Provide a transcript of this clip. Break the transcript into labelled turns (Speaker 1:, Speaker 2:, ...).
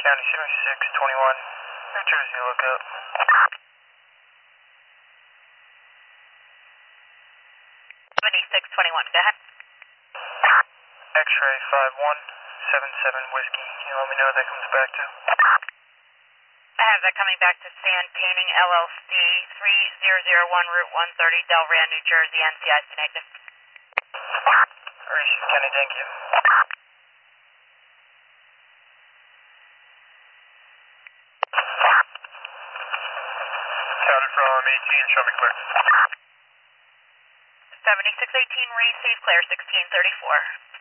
Speaker 1: County 7621, New Jersey lookout.
Speaker 2: 7621, go ahead.
Speaker 1: X-ray 5177 Whiskey. Can you let me know what that comes back to?
Speaker 2: I have that coming back to Sand Painting LLC, 3001 Route 130, Delran, New Jersey, NCI negative.
Speaker 1: Received, Kenny, thank you. Counted from 18, show me clear.
Speaker 2: 7618, receive, clear 1634.